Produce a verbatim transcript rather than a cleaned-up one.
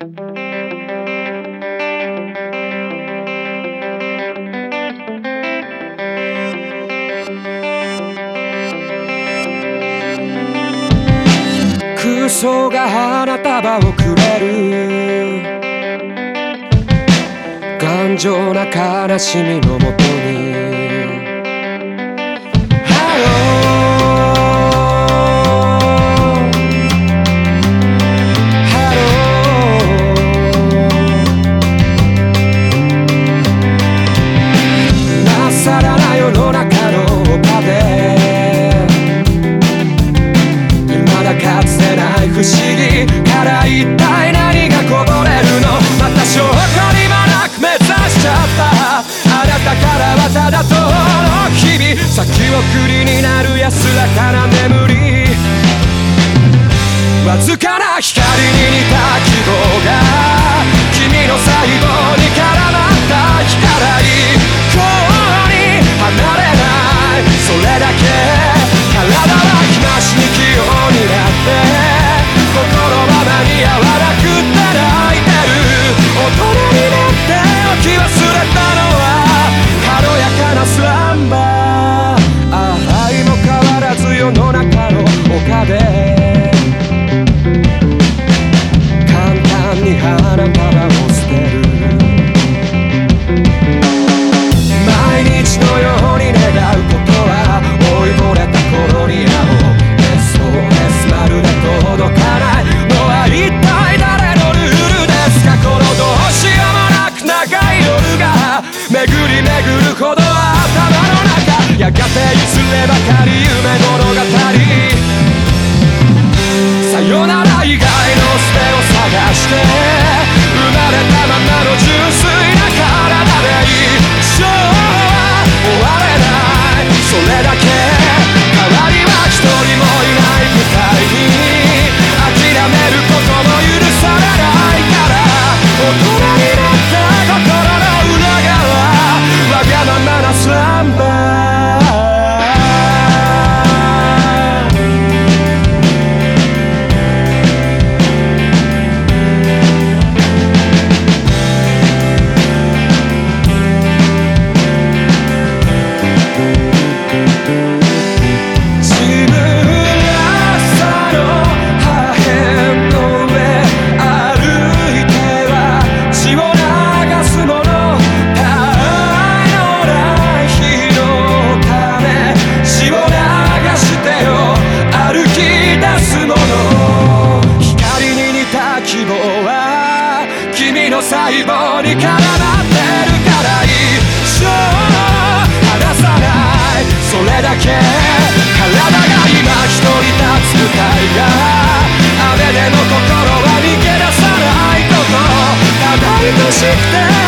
空想が花束をくれる頑丈な悲しみのもとに不思議から一体何がこぼれるの。また証拠にもなく目指しちゃったあなたからはただ遠の日々先送りになる安らかな眠りわずかな光に似た希望が君の細胞に絡まった日から一向に離れないそれだけ体は日増しに器用になって心ままに柔らくって泣いてる大人になっておき忘れたのは軽やかなスランバー愛も変わらず世の中の丘で簡単に花束を捨てる毎日のように願うことは追い漏れた頃に会おう エスオーエス まるで届かないのは一体誰のルールですかこのどうしようもなく長い夜が巡り巡るほど頭の中やがていずればかり夢物語さよなら以外の捨てを探して生まれたままの純粋な体で一生は終われないそれだけ代わりは一人もいない舞台に諦めることも許されないから大人になった心の裏側わがままなスランバー細胞に絡まってるから一生離さないそれだけ体が今一人立つ舞台が雨でも心は逃げ出さないことただ愛しくて